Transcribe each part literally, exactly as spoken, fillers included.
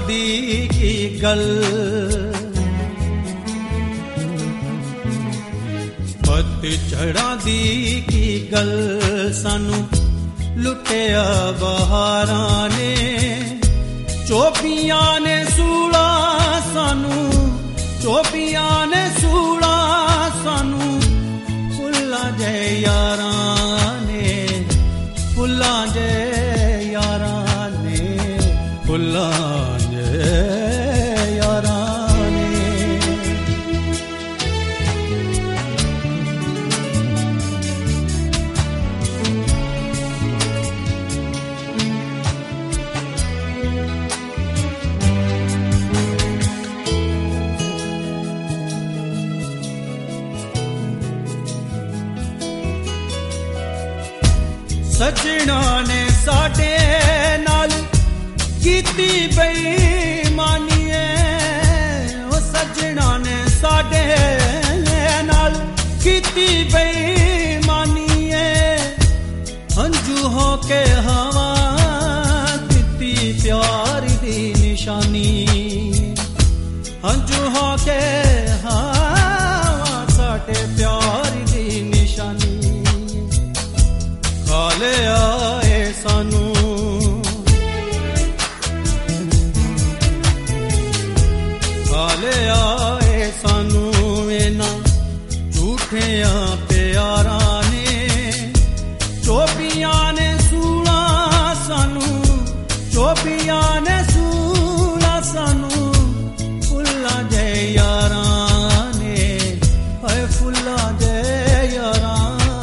दी की गल पतझड़ां दी की गल सानू लुटिया बहारां ने चोपियां ने सूला सानू चोपियां ने सूला सानू फुल्लां जे यारां ने फुल्लां जे यारां ने फुल्लां जे यारां ने सजना ने साडे नाल कीती बेईमानी ओ सजना ने साडे नाल कीती बेईमानी हंजू हो के हवा दिती प्यार दी निशानी हंजू हो के हवा साडे प्यार दी निशानी काले आए सानू काले आए सानू इना झूठियां प्यारां ने चोपियां ने सूला सानू चोपियां ने सूला सानू फुल्लां जे यारां ने हाय फुल्लां जे यारां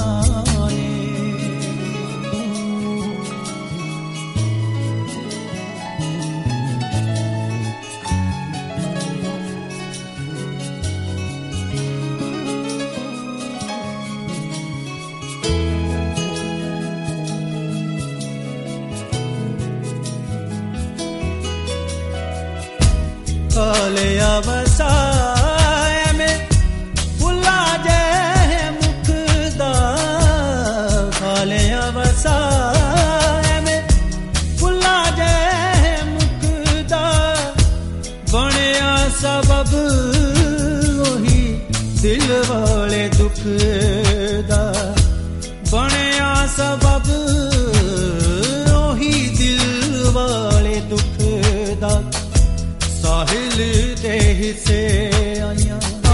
काले अवसाय में फुल्ला जे मुखदा काले अवसाय में फुल्ला जे मुखदा बनिया सबब वही दिल वाले दुख दा बनिया सबब वही दिल वाले दुख दा साहिल दे हिस्से आइयां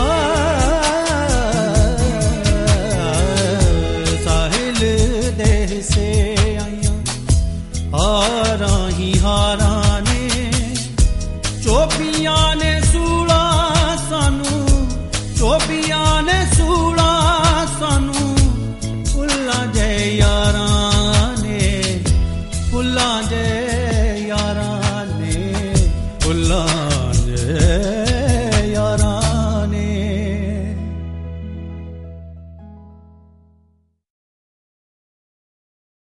साहिल दे हिस्से आइयां हारां ही हारां ने चोपियां ने